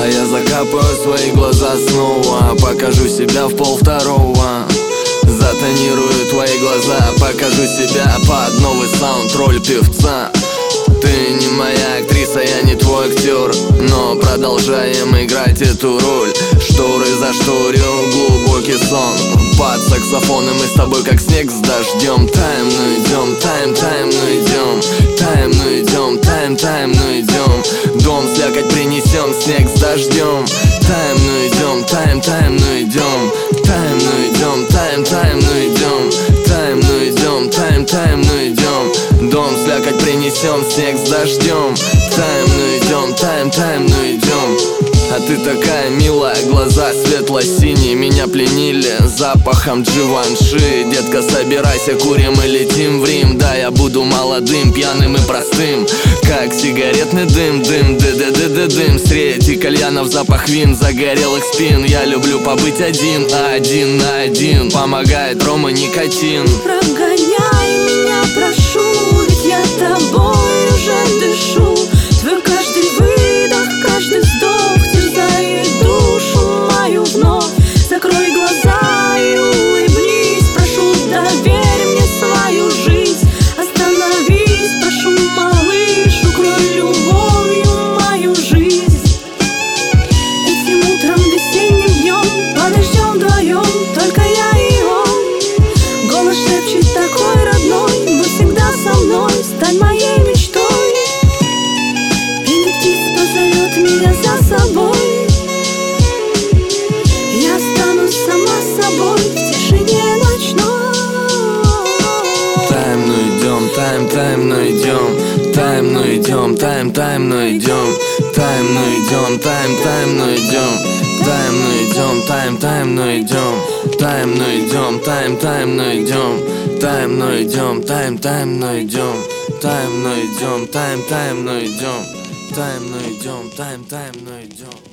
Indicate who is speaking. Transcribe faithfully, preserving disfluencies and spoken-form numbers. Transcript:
Speaker 1: А я закапаю свои глаза снова, покажу себя в полвторого. Затонирую твои глаза, покажу себя под новый саунд, роль певца. Ты не моя актриса, я не твой актер, но продолжаем играть эту роль. Шторы зашторил, глубокий сон. Под саксофоном мы с тобой как снег с дождем. Тайм, ну идем, тайм, тайм, ну идем. Тайм, ну идем, тайм, тайм, ну идем. Дом слякоть принесем, снег с дождем. Тайм, ну идем, тайм, тайм, ну идем. Тайм, ну идем, тайм, тайм, ну идем. Тайм, ну идем, тайм, тайм, ну идем. Дом слякоть принесем, снег с дождем. Тайм, ну идем, тайм, тайм, ну идем. А ты такая милая, глаза светло-синие меня пленили запахом Дживанши. Детка, собирайся, курим и летим в Рим. Да, я буду молодым, пьяным и простым, как сигаретный дым, дым, ды-ды-ды-ды-дым. Среди кальянов запах вин, загорелых спин. Я люблю побыть один, один на один. Помогает рома никотин.
Speaker 2: Прогоняй меня, прошу, ведь я тобой уже дышу. Твой каждый выдох, каждый вздох терзает душу мою вновь. Закрой глаза и улыбнись, прошу, доверь мне свою жизнь. Остановись, прошу, малыш, укрой любовью мою жизнь. Этим утром, весенним днем, подождем вдвоем, только я и он. Голос шепчет такой родной, будь всегда со мной, стань моей мечтой. Пение птиц позовет меня за собой. Я останусь сама собой в тишине ночной.
Speaker 1: Тайм, ну идем, тайм, тайм, ну идем. Тайм, ну идем, тайм, тайм, ну идем. Тайм, ну идем, тайм, тайм, ну идем. Тайм, ну идем, тайм, тайм, ну идем. Тайм, ну идем, тайм, тайм, ну идем. Тайм, ну идем, тайм, тайм, ну идем. Тайм, ну идем, тайм, тайм, ну идем. Тайм, ну идем, тайм, тайм, ну идем.